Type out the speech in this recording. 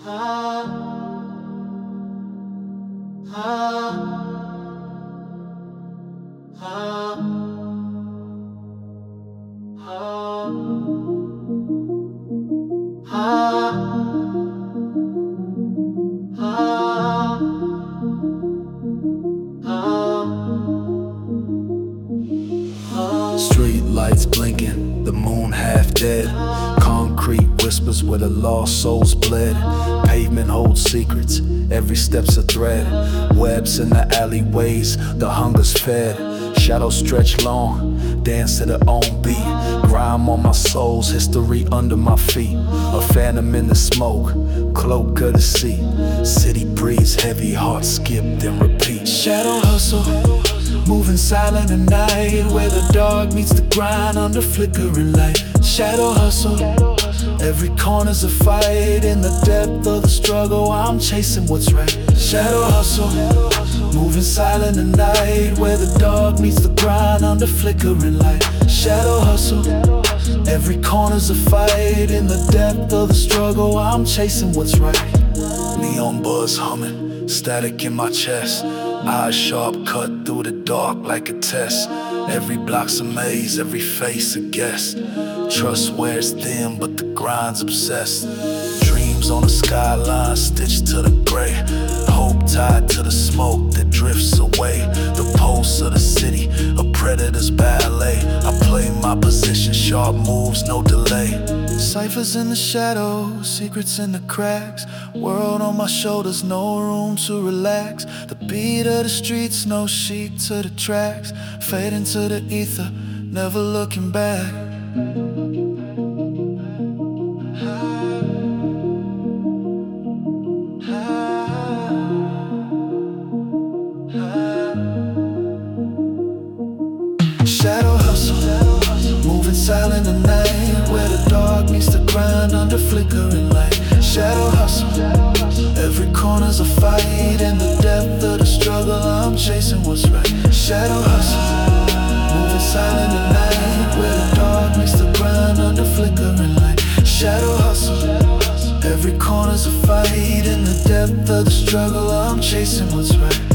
Street lights blinking, the moon half dead. Concrete whispers where the lost souls bled. Pavement holds secrets, every step's a thread. Webs in the alleyways, the hunger's fed. Shadows stretch long, dance to their own beat. Grime on my soul's history under my feet. A phantom in the smoke, cloak of the sea. City breeze heavy, heart skip then repeat. Shadow hustle, moving silent at night, where the dark meets the grind under flickering light. Shadow hustle, every corner's a fight. In the depth of the struggle, I'm chasing what's right. Shadow hustle, moving silent at night, where the dark meets the grind under flickering light. Shadow hustle, every corner's a fight. In the depth of the struggle, I'm chasing what's right. Neon buzz humming, static in my chest. Eyes sharp, cut through the dark like a test. Every block's a maze, every face a guess. Trust wears thin, but the grind's obsessed. Dreams on the skyline, stitched to the gray. Hope tied to the smoke that drifts away. The pulse of the city, a predator's ballet. I play my position, sharp moves, no delay. Ciphers in the shadows, secrets in the cracks. World on my shoulders, no room to relax. The beat of the streets, no sheet to the tracks. Fade into the ether, never looking back. Shadow hustle, moving silent at night, where the dark meets the grind under flickering light. Shadow hustle, every corner's a fight. In the depth of the struggle, I'm chasing what's right. Shadow hustle, moving silent at night, where the dark meets the grind under flickering light. Shadow hustle, every corner's a fight. In the depth of the struggle, I'm chasing what's right.